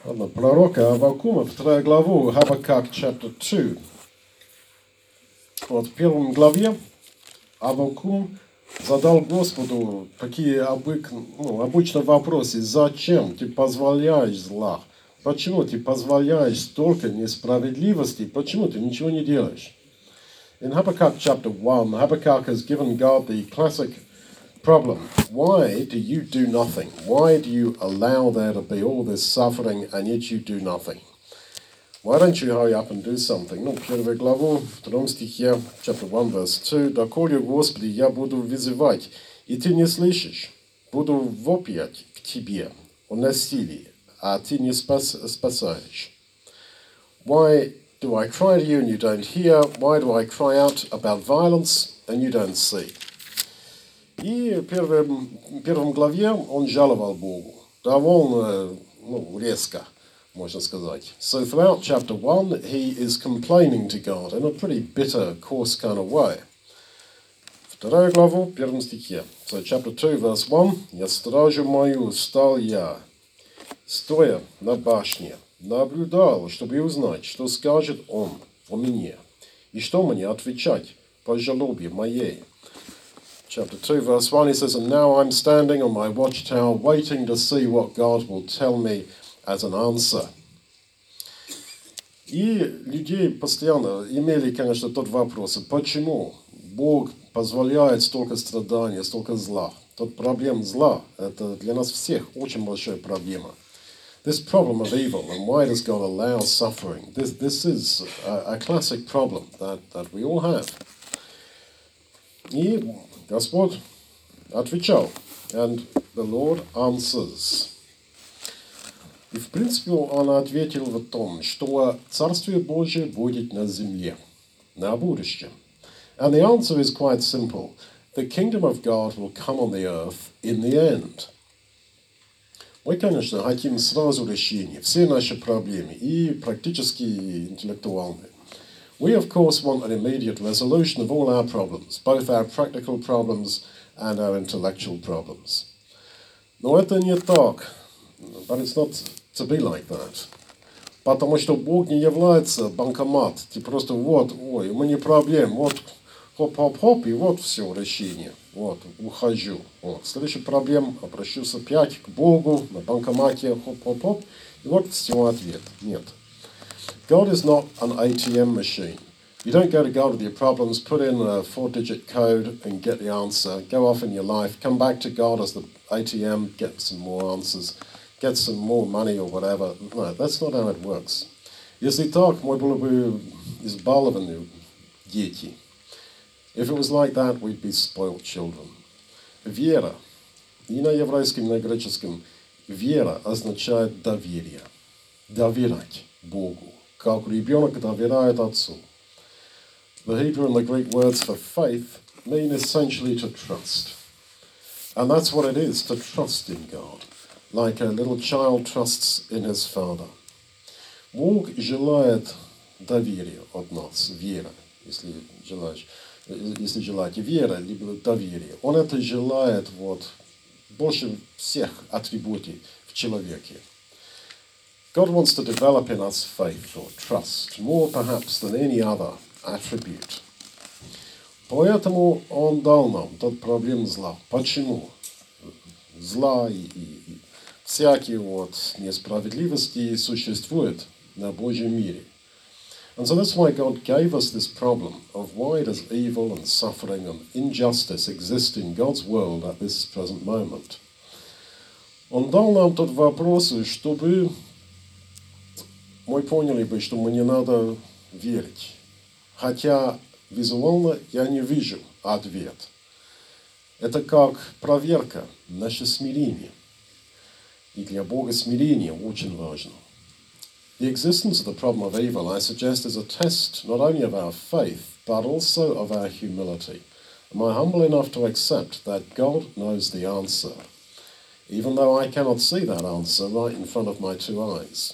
Ладно, пророка Аввакума, 2 главу, Habakkuk chapter 2. Вот в первом главе Аввакум задал Господу такие обычно вопросы. Зачем ты позволяешь зла? Почему ты позволяешь столько несправедливости? Почему ты ничего не делаешь? In Habakkuk chapter 1, Habakkuk has given God the classic problem. Why do you do nothing? Why do you allow there to be all this suffering and yet you do nothing? Why don't you hurry up and do something? Ну, первую главу, в 2 стихе, chapter 1, verse 2. «Доколе, Господи, я буду вызывать, и ты не слышишь, буду вопиять к тебе о насилии, а ты не спасаешь. Why do I cry to you and you don't hear? Why do I cry out about violence and you don't see?» И в первом главе он жаловал Богу. Довольно резко, можно сказать. So throughout chapter 1, he is complaining to God in a pretty bitter, coarse kind of way. Вторую главу, в первом стихе. So chapter 2, verse 1. «Я стражу мою стал я, стоя на башне, наблюдал, чтобы узнать, что скажет он о мне, и что мне отвечать по жалобе моей». Chapter 2, verse 1, he says, «And now I'm standing on my watchtower, waiting to see what God will tell me as an answer». И людей постоянно имели, конечно, тот вопрос, почему Бог позволяет столько страданий, столько зла. Тот проблем зла, это для нас всех очень большая проблема. This problem of evil, and why does God allow suffering? This is a classic problem that we all have. И Господь отвечал, and the Lord answers. И в принципе он ответил в том, что Царствие Божие будет на земле, на будущем. And the answer is quite simple. The kingdom of God will come on the earth in the end. Мы, конечно, хотим сразу решения все наши проблемы, и практически интеллектуальные. We, of course, want an immediate resolution of all our problems, both our practical problems and our intellectual problems. Но это не так. But it's not to be like that. Потому что Бог не является банкомат. Ты просто у меня проблем, хоп-хоп-хоп, и вот все, решение. Ухожу. Следующая проблема, обращусь опять к Богу, на банкомате, хоп-хоп-хоп, и вот все, ответ. Нет. God is not an ATM machine. You don't go to God with your problems, put in a 4-digit code and get the answer, go off in your life, come back to God as the ATM, get some more answers, get some more money or whatever. No, that's not how it works. Если так, мы были бы избалованы дети. If it was like that, we'd be spoiled children. Вера. И на еврейском, и на греческом вера означает доверие. Доверять Богу. Как ребенок доверяет отцу. The Hebrew and the Greek words for faith mean essentially to trust. And that's what it is, to trust in God. Like a little child trusts in his father. Бог желает доверия от нас, вера, если желаете вера, либо доверие. Он это желает больше всех атрибутов в человеке. God wants to develop in us faith or trust, more perhaps than any other attribute. Поэтому Он дал нам тот проблем зла. Почему? Зла и всякие несправедливости существуют на Божьем мире. And so that's why God gave us this problem of why does evil and suffering and injustice exist in God's world at this present moment. Он дал нам тот вопрос, чтобы мы поняли бы, что мне надо верить. Хотя визуально я не вижу ответ. Это как проверка, наше смирение. И для Бога смирение очень важно. The existence of the problem of evil, I suggest, is a test not only of our faith, but also of our humility. Am I humble enough to accept that God knows the answer, even though I cannot see that answer right in front of my two eyes?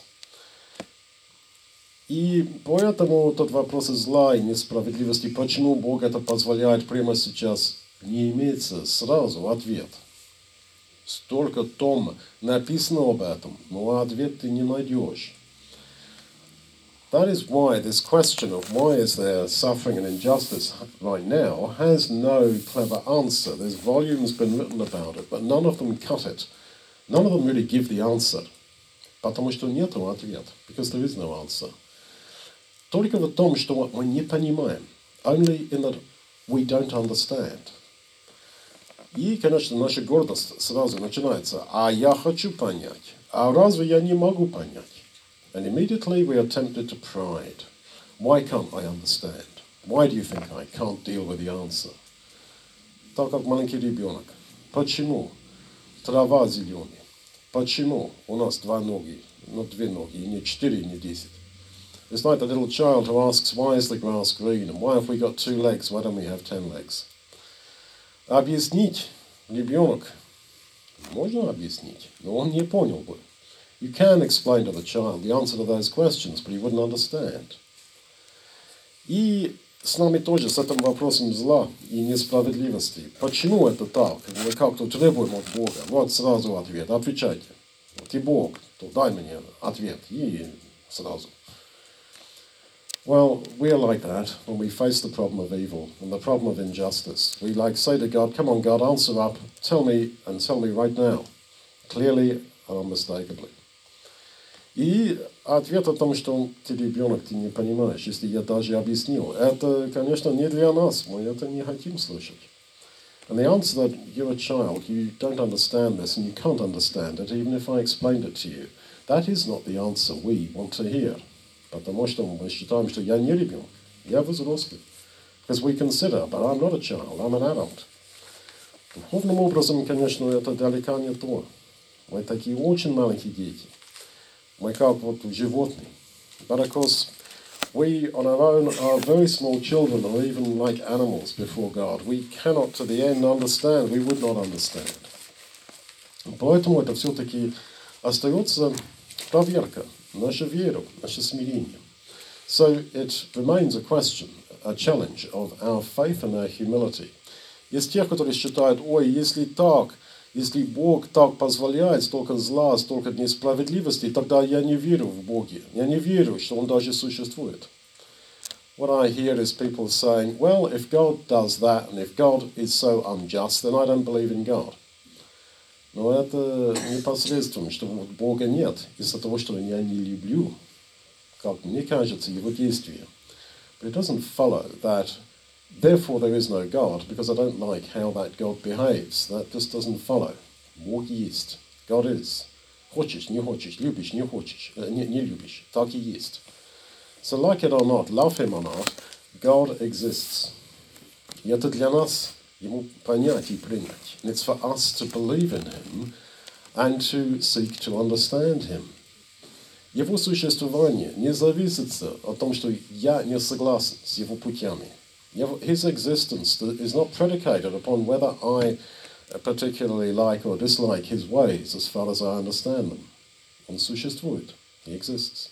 И поэтому тот вопрос зла и несправедливости, почему Бог это позволяет прямо сейчас, не имеется сразу ответ. столько том написано об этом, но ответ ты не найдешь. That is why this question of why is there suffering and injustice right now has no clever answer. There's volumes been written about it, but none of them cut it. None of them really give the answer. Потому что нету ответа. Because there is no answer. Только в том, что мы не понимаем. Only in that we don't understand. И, конечно, наша гордость сразу начинается. А я хочу понять. А разве я не могу понять? And immediately we are tempted to pride. Why can't I understand? Why do you think I can't deal with the answer? Так как маленький ребенок. Почему трава зеленая? Почему у нас две ноги, не 4, не 10? It's like the little child who asks, why is the grass green? And why have we got 2 legs? Why don't we have 10 legs? Объяснить ребенок можно объяснить, но он не понял бы. You can explain to the child the answer to those questions, but he wouldn't understand. И с нами тоже с этим вопросом зла и несправедливости. Почему это так? Мы как-то требуем от Бога. Вот сразу ответ. Отвечайте. Ты Бог, то дай мне ответ. И сразу. Well, we are like that when we face the problem of evil and the problem of injustice. We say to God, come on God, answer up, tell me right now, clearly and unmistakably. И ответ о том, что ты ребенок, ты не понимаешь, если я даже объяснил, это, конечно, не для нас, мы это не хотим слышать. And the answer that you're a child, you don't understand this and you can't understand it, even if I explained it to you, that is not the answer we want to hear. Потому что мы считаем, что я не ребенок, я взрослый. Because we consider, but I'm not a child, I'm an adult. Духовным образом, конечно, это далеко не то. Мы такие очень маленькие дети. Мы как вот животные. But of course, we on our own are very small children, or even like animals before God. We cannot to the end understand, we would not understand. Поэтому это все-таки остается проверка. Наша вера, наше смирение. So it remains a question, a challenge of our faith and our humility. Есть те, которые считают, ой, если так, если Бог так позволяет, столько зла, столько несправедливости, тогда я не верю в Бога. Я не верю, что Он даже существует. What I hear is people saying, well, if God does that, and if God is so unjust, then I don't believe in God. Но это непосредственно, что Бога нет, из-за того, что я не люблю, как мне кажется, Его действия. But it doesn't follow that, therefore there is no God, because I don't like how that God behaves. That just doesn't follow. Бог есть. God is. Хочешь, не хочешь, любишь, не хочешь, не любишь. Так и есть. So like it or not, love Him or not, God exists. И это для нас Ему понять и принять. And it's for us to believe in Him and to seek to understand Him. Его существование не зависит от том, что я не согласен с Его путями. His existence is not predicated upon whether I particularly like or dislike His ways as far as I understand them. Он существует. He exists.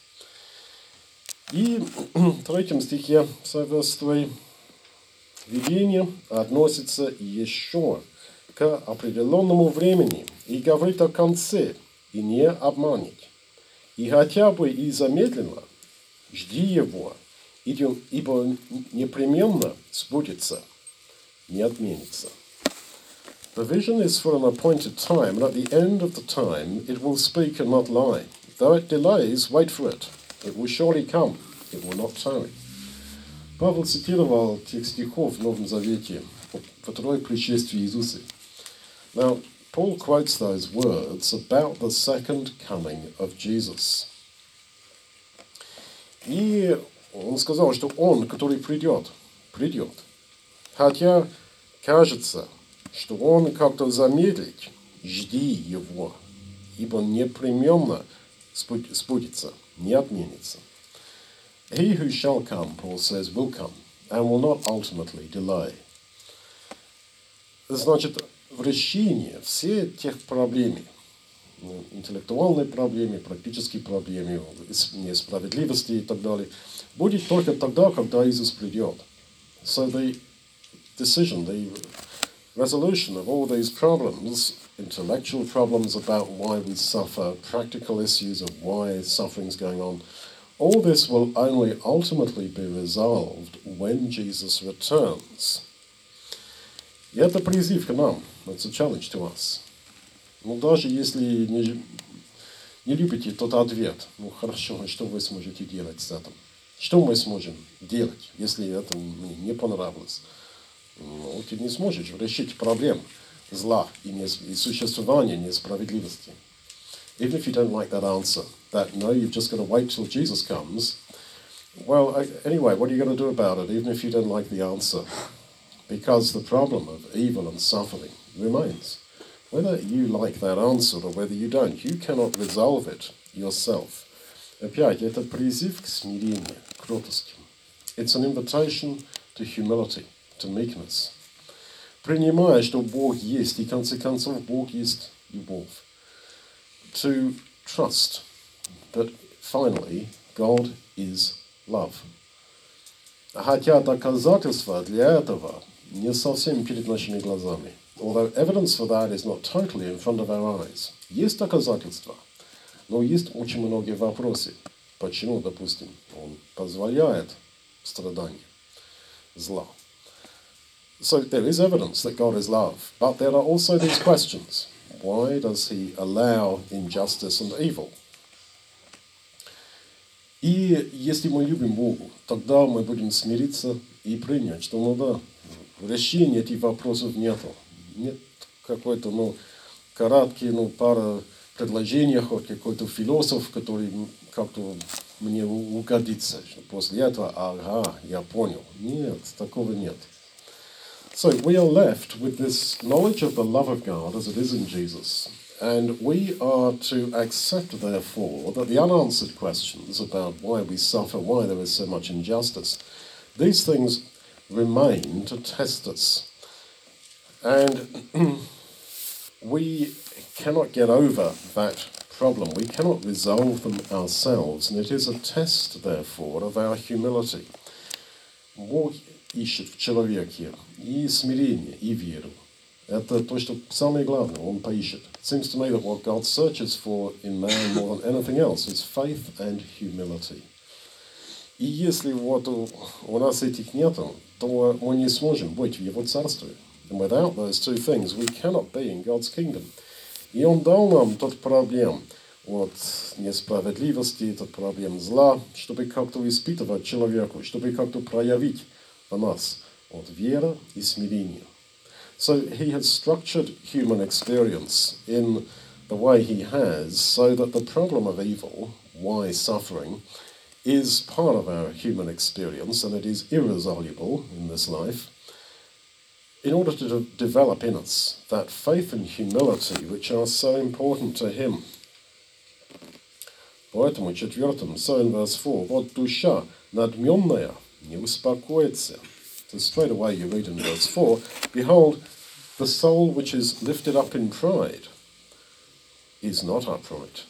И в 3 стихе, verse 3, видение относится еще к определенному времени и говорит о конце, и не обманет. И хотя бы и замедленно, жди его, ибо непременно сбудется, не отменится. The vision is for an appointed time, and at the end of the time it will speak and not lie. Though it delays, wait for it. It will surely come, it will not tarry. Павел цитировал текст стихов в Новом Завете во второе пришествие Иисуса. Now, Paul quotes those words about the second coming of Jesus. И он сказал, что Он, который придет. Хотя кажется, что Он как-то замедлит, жди Его, ибо непременно сбудется, не отменится. He who shall come, Paul says, will come, and will not ultimately delay. Значит, в решении всех тех проблем, интеллектуальной проблемы, практической проблемы, несправедливости и так далее, будет только тогда, когда Иисус придет. So the decision, resolution of all these problems, intellectual problems about why we suffer, practical issues of why suffering's going on, all this will only ultimately be resolved when Jesus returns. И это призыв к нам. It's a challenge to us. Ну, даже если не любите тот ответ, ну, хорошо, что вы сможете делать с этим? Что мы сможем делать, если это мне не понравилось? Ну, ты не сможешь решить проблем зла и существования несправедливости. Even if you don't like that answer, that no, you've just got to wait till Jesus comes. Well, anyway, what are you going to do about it, even if you don't like the answer? Because the problem of evil and suffering remains. Whether you like that answer or whether you don't, you cannot resolve it yourself. Опять, это призыв к смирению, к кротости. It's an invitation to humility, to meekness. Принимая, что Бог есть, и в конце концов Бог есть любовь. To trust that finally God is love. Хотя доказательства для этого не совсем перед нашими глазами. Although evidence for that is not totally in front of our eyes. Есть доказательства, но есть очень многие вопросы. Почему, допустим, Он позволяет страдания, зла? So there is evidence that God is love, but there are also these questions. Why does He allow injustice and evil? И если мы любим Бога, тогда мы будем смириться и принять, что ну да, решения этих вопросов нету. Нет какой-то, короткий, пара предложений от какой-то философ, который как-то мне угодится. После этого, ага, я понял. Нет, такого нет. So we are left with this knowledge of the love of God as it is in Jesus. And we are to accept, therefore, that the unanswered questions about why we suffer, why there is so much injustice, these things remain to test us. And we cannot get over that problem. We cannot resolve them ourselves. And it is a test, therefore, of our humility. Бог ищет в человеке и смирение, и веру. Это то, что самое главное, Он поищет. It seems to me that what God searches for in man more than anything else is faith and humility. И если вот у нас этих нету, то мы не сможем быть в Его Царстве. And without those two things, we cannot be in God's kingdom. И Он дал нам тот проблем от несправедливости, тот проблем зла, чтобы как-то испытывать человеку, чтобы как-то проявить в нас от веры и смирения. So He has structured human experience in the way He has so that the problem of evil, why suffering, is part of our human experience and it is irresolvable in this life, in order to develop in us that faith and humility which are so important to Him. Поэтому четвертым, so in verse 4, вот душа надменная не успокоится. So straight away you read in verse 4, behold, the soul which is lifted up in pride is not upright.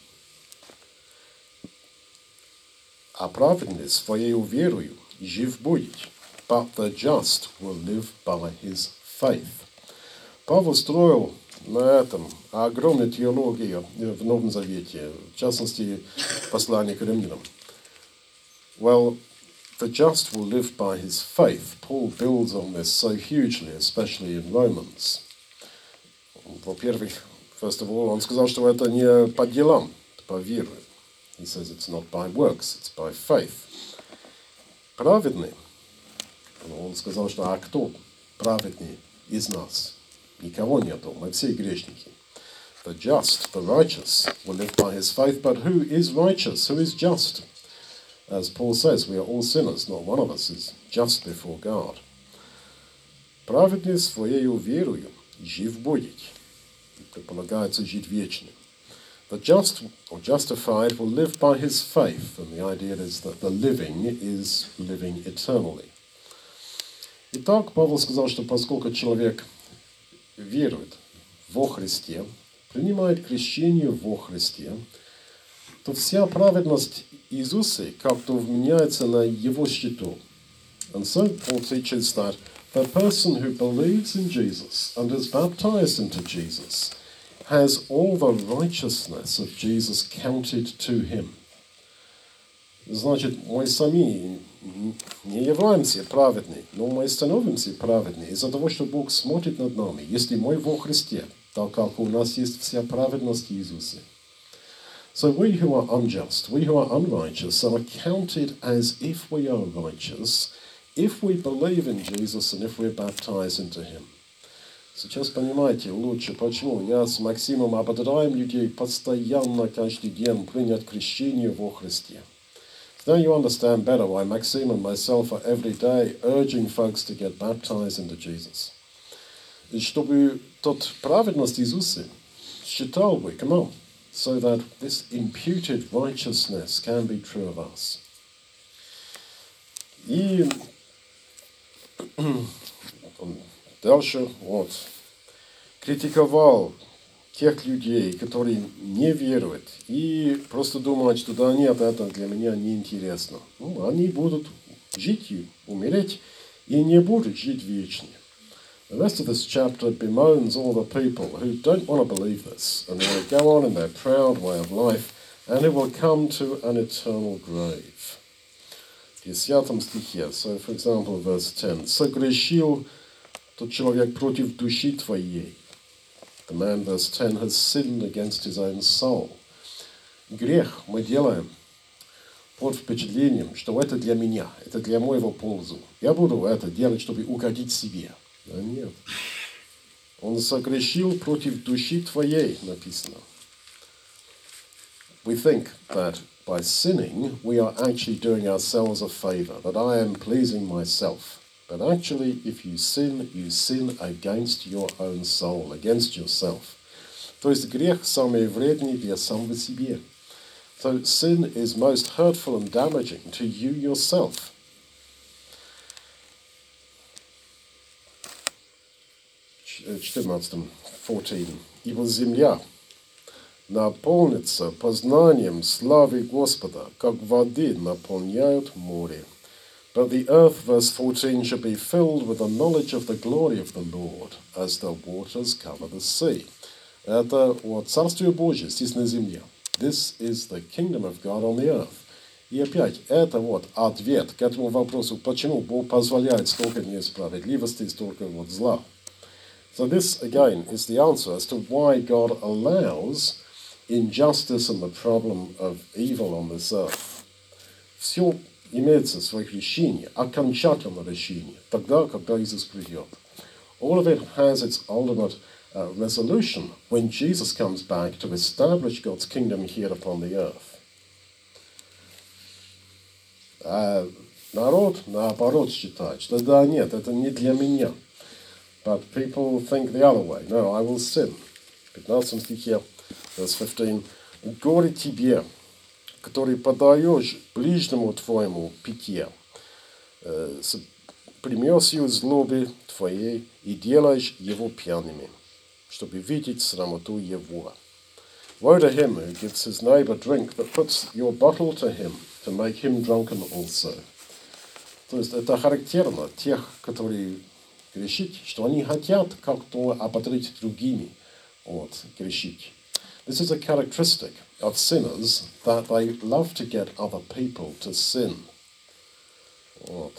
А праведный своею верою жив будет, but the just will live by his faith. Павел строил на этом огромную теологию в Новом Завете, в частности, послание к римлянам. Well, the just will live by his faith. Paul builds on this so hugely, especially in Romans. Во-первых, first of all, он сказал, что это не по делам, это по вере. He says it's not by works, it's by faith. Праведный. Он сказал, что а кто праведный из нас? Никого нету, мы все грешники. The just, the righteous, will live by his faith, but who is righteous? Who is just? As Paul says, we are all sinners, not one of us is just before God. Праведный своею верою жив будет. Предполагается жить вечно. The just or justified will live by his faith, and the idea is that the living is living eternally. Итак, Павел сказал, что поскольку человек верует во Христе, принимает крещение во Христе, то вся праведность Иисуса как-то вменяется на его счету. And so Paul teaches that The person who believes in Jesus and is baptized into Jesus has all the righteousness of Jesus counted to him. Значит, мы сами не являемся праведными, но мы становимся праведными из-за того, что Бог смотрит над нами. Если мы во Христе, так как у нас есть вся праведность Иисуса. So we who are unjust, we who are unrighteous, are counted as if we are righteous, if we believe in Jesus and if we're baptized into Him. Сейчас понимаете лучше, почему я с Максимом ободряем людей постоянно, каждый день принять крещение во Христе. Now you understand better why Maxime and myself are every day urging folks to get baptized into Jesus. И чтобы тот праведность Иисуса считал бы, come on, so that this imputed righteousness can be true of us. И дальше вот критиковал тех людей, которые не веруют и просто думают, что да нет, это для меня неинтересно. Ну, они будут жить и умереть, и не будут жить вечно. The rest of this chapter bemoans all the people who don't want to believe this, and they want to go on in their proud way of life, and who will come to an eternal grave. В 10 стихе, so for example, verse 10, «Согрешил тот человек против души твоей». The man, verse 10, has sinned against his own soul. Грех мы делаем под впечатлением, что это для меня, это для моего пользу. Я буду это делать, чтобы угодить себе. Да нет. Он согрешил против души твоей, написано. We think that by sinning, we are actually doing ourselves a favor, that I am pleasing myself. But actually, if you sin against your own soul, against yourself. То есть грех самый вредный для самого себе. So sin is most hurtful and damaging to you yourself. 14. «Ибо земля наполнится познанием славы Господа, как воды наполняют море». But the earth, verse 14, shall be filled with the knowledge of the glory of the Lord, as the waters cover the sea. Это вот Царствие Божие здесь на земле. This is the kingdom of God on the earth. И опять, это вот ответ к этому вопросу, почему Бог позволяет столько несправедливости, столько вот зла. So this, again, is the answer as to why God allows injustice and the problem of evil on this earth. Все имеется свое решение, окончательное решение, тогда, когда Иисус придет. All of it has its ultimate resolution when Jesus comes back to establish God's kingdom here upon the earth. Народ, наоборот, считает, что да, нет, это не для меня. But people think the other way. No, I will sin. В 15 стихе, verse 15, «Горе тебе, который подаешь ближнему твоему питье, с примесью злобы твоей и делаешь его пьяными, чтобы видеть срамоту его. Woe to him who gives his neighbor drink, but puts your bottle to him, to make him drunken also». То есть это характерно тех, которые грешат, что они хотят как-то ободрить другими от грешить. This is a characteristic of sinners, that they love to get other people to sin. Вот.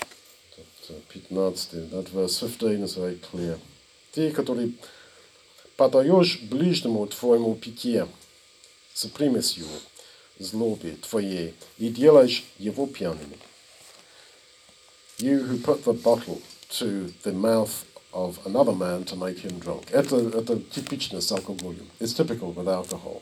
15, that verse 15 is very clear. Те, которые подаешь ближнему твоему питье с примесью злобы твоей и делаешь его пьяным. You who put the bottle to the mouth of another man to make him drunk. Это типично с алкоголем. It's typical with alcohol.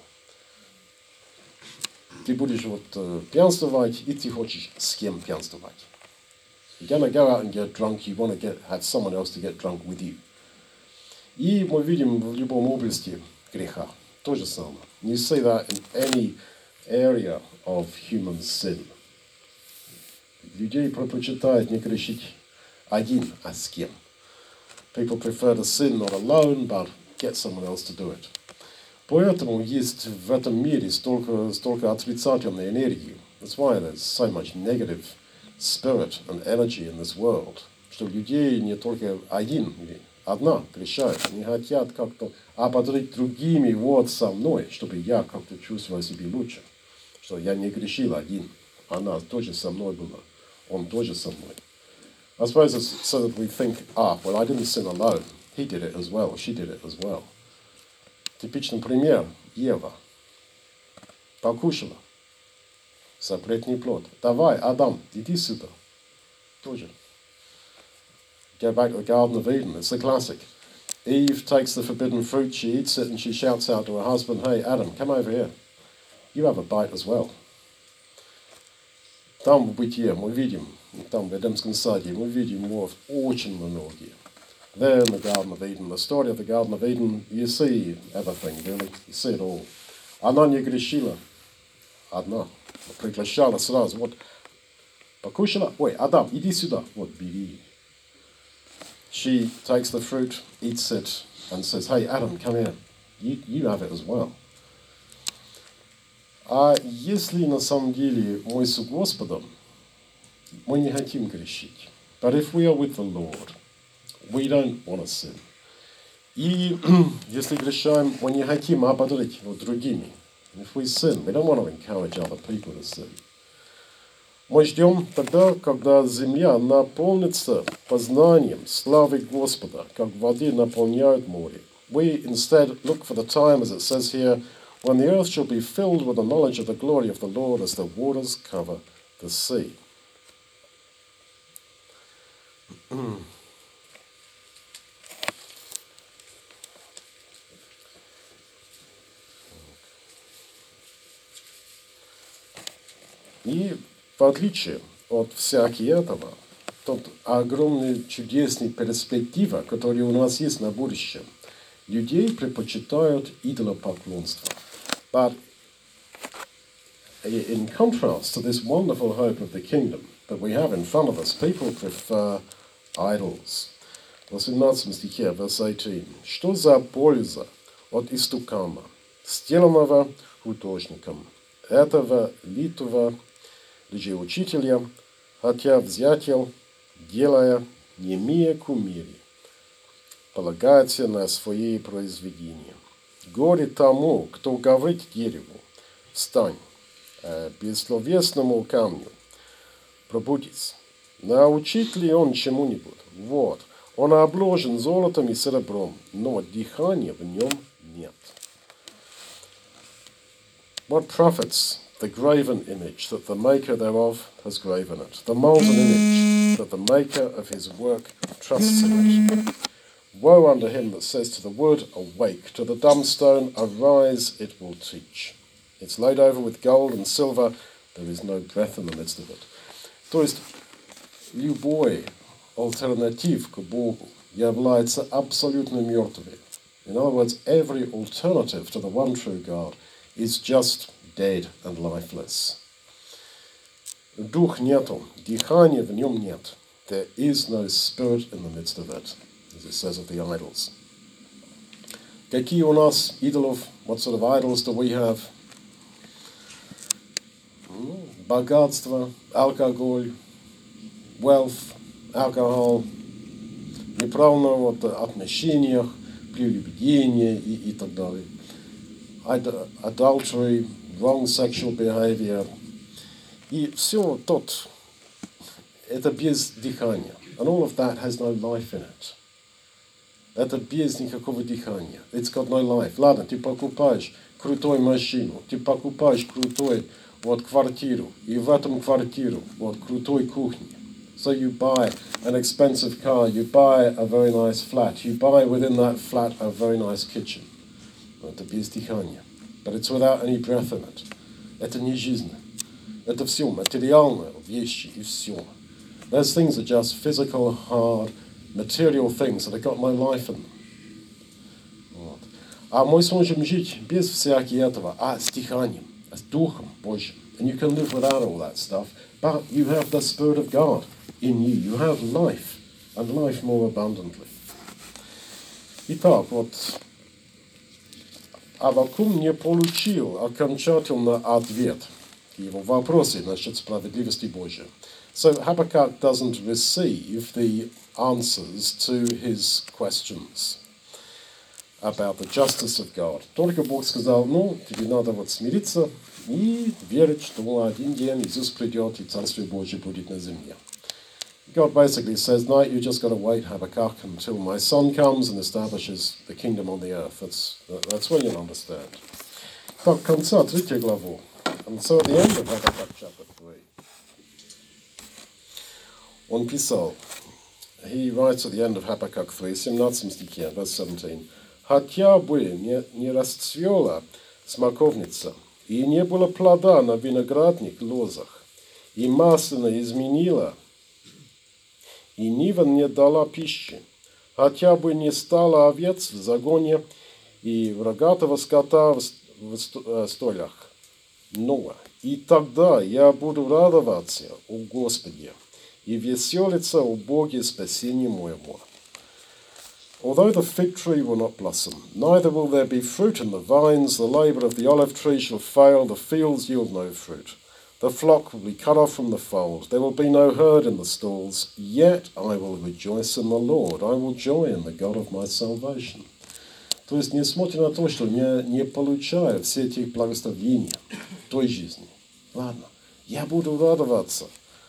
Ты будешь вот пьянствовать, и ты хочешь с кем пьянствовать. You're going to go out and get drunk, you want to have someone else to get drunk with you. И мы видим в любом области греха то же самое. You see that in any area of human sin. Людей предпочитают не грешить один, а с кем. People prefer to sin not alone, but get someone else to do it. Поэтому есть в этом мире столько отрицательной энергии. That's why there's so much negative spirit and energy in this world. что людей не только один или одна прещает. Они хотят как-то ободрить другими вот со мной, чтобы я как-то чувствовал себя лучше. Что я не грешил один. Она тоже со мной была. Он тоже со мной. I suppose it's so that we think, well, I didn't sin alone. He did it as well. She did it as well. Типичный пример. Ева. Покушала. Запретный плод. Давай, Адам, иди сюда. Тоже. Go back to the Garden of Eden. It's the classic. Eve takes the forbidden fruit, she eats it, and she shouts out to her husband, hey, Adam, come over here. You have a bite as well. Там в Бытие мы видим, там в Эдемском саде, мы видим вот очень многие. There in the Garden of Eden, the story of the Garden of Eden, you see everything, really. You see it all. Она не грешила. Одна. Приглашала сразу. Вот, покушала. Ой, Адам, иди сюда. Вот, бери. She takes the fruit, eats it, and says, hey, Adam, come here. You have it as well. А если на самом деле мы с Господом, мы не хотим грешить. But if we are with the Lord, we don't want to sin. И если грешаем, мы не хотим ободрить другими. If we sin, we don't want to encourage other people to sin. Мы ждем тогда, когда земля наполнится познанием славы Господа, как воды наполняют море. We instead look for the time, as it says here, when the earth shall be filled with the knowledge of the glory of the Lord as the waters cover the sea. И в отличие от всякого этого, тот огромный чудесный перспектива, которая у нас есть на будущее, людей предпочитают идолопоклонство. But in contrast to this wonderful hope of the kingdom that we have in front of us, people prefer idols. В 18 стихе, verse 18. Что за польза от истукана, сделанного художником, этого литого лжеучителя, хотя взятел, делая, не имея кумири, полагается на свои произведения. Горе тому, кто говорит дереву, встань, бессловесному камню, пробудись. Научит ли он чему-нибудь? Вот, он обложен золотом и серебром, но дыхания в нем нет. What profits the graven image that the maker thereof has graven it, the molten image that the maker of his work trusts in it? Woe unto him that says to the wood, awake, to the dumb stone, arise, it will teach. It's laid over with gold and silver, there is no breath in the midst of it. То есть, любой альтернатив к Богу является абсолютно мертвым. In other words, every alternative to the one true God is just dead and lifeless. Дух нету, дыхания в нем нет. There is no spirit in the midst of it, as it says of the idols. Какие у нас идолов? What sort of idols do we have? Богатство, алкоголь, wealth, alcohol, неправильное отношениях, прелюбодение и так далее. Adultery, wrong sexual behavior. И все это без дыхания. And all of that has no life in it. Это без никакого дыхания. It's got no life. Ладно, ты покупаешь крутую машину, ты покупаешь крутую квартиру, и в этом квартиру крутой кухни. So you buy an expensive car, you buy a very nice flat, you buy within that flat a very nice kitchen. Это без дыхания. But it's without any breath in it. Это не жизнь. Это все материальные вещи и все. Those things are just physical, hard, material things that have got no life in them. А мы сможем жить без всякого этого, с дыханием, с Духом Божьим. And you can live without all that stuff, but you have the Spirit of God in you. You have life, and life more abundantly. Итак, Авакум не получил окончательный ответ к его вопросу насчет справедливости Божьей. So Habakkuk doesn't receive the answers to his questions about the justice of God. Только Бог сказал, тебе надо вот смириться и верить, что один день Иисус придет и Царствие Божие будет на земле. God basically says, no, you just got to wait, Habakkuk, until my son comes and establishes the kingdom on the earth. That's when you'll understand. Так, конца 3 главу. And so at the end of Habakkuk chapter 3, он писал, he writes at the end of Habakkuk 3, 17 стихе, verse 17, «Хотя бы не расцвела смоковница, и не было плода на виноградных лозах, и маслина изменила, и нива не дала пищи, хотя бы не стало овец в загоне и рогатого скота в стойлах. Но и тогда я буду радоваться о Господе и веселиться о Боге спасения моего. Although the fig tree will not blossom, neither will there be fruit in the vines, the labour of the olive tree shall fail, the fields yield no fruit. The flock will be cut off from the fold, there will be no herd in the stalls, yet I will rejoice in the Lord, I will joy in the God of my salvation». То есть, несмотря на то, что я не получаю все эти благословения той жизни, ладно, я буду радоваться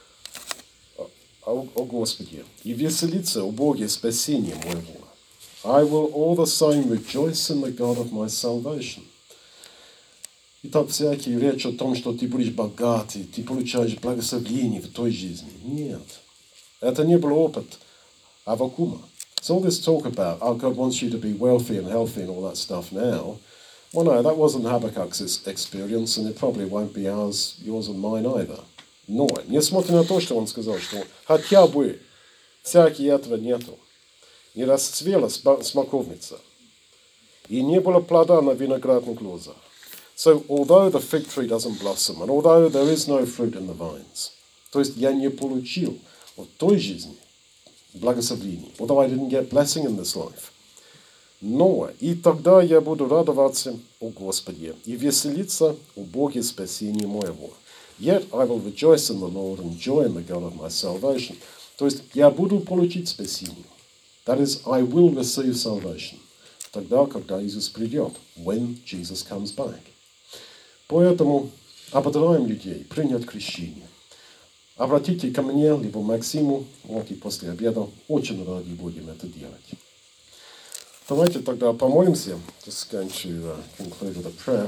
о Господе и веселиться о Боге спасения моего. I will all the same rejoice in the God of my salvation. Итак, всякие речь о том, что ты будешь богатый, ты получаешь благословение в той жизни. Нет. Это не был опыт Аввакума. So all this talk about, God wants you to be wealthy and healthy and all that stuff now, well, no, that wasn't Habakkuk's experience, and it probably won't be yours and mine either. Но, несмотря на то, что он сказал, что хотя бы всякие этого нету, не расцвела смоковница, и не было плода на виноградных лозах. So, although the fig tree doesn't blossom, and although there is no fruit in the vines, то есть я не получил в той жизни благословение, although I didn't get blessing in this life, но и тогда я буду радоваться о Господе и веселиться о Боге спасения моего. Yet I will rejoice in the Lord and joy in the God of my salvation. То есть я буду получить спасение. That is, I will receive salvation. Тогда, когда Иисус придет. When Jesus comes back. Поэтому ободряем людей принять крещение. Обратите ко мне, либо Максиму, вот и после обеда. Очень ради будем это делать. Давайте тогда помолимся. Just going to conclude with a prayer.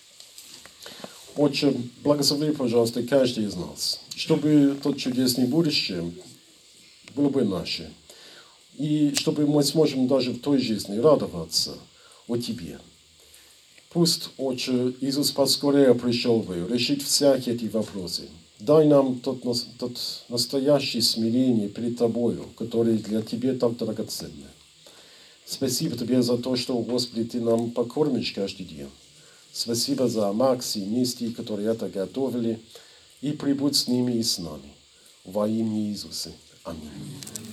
Отче, благослови, пожалуйста, каждый из нас, чтобы тот чудесный будущее было бы наше. И чтобы мы сможем даже в той жизни радоваться о Тебе. Пусть, Отче, Иисус поскорее пришел бы решить всякие эти вопросы. Дай нам тот настоящее смирение перед Тобою, которое для Тебя так драгоценно. Спасибо Тебе за то, что, Господи, Ты нам покормишь каждый день. Спасибо за Макси и Нести, которые это готовили, и прибудь с ними и с нами. Во имя Иисуса. Аминь.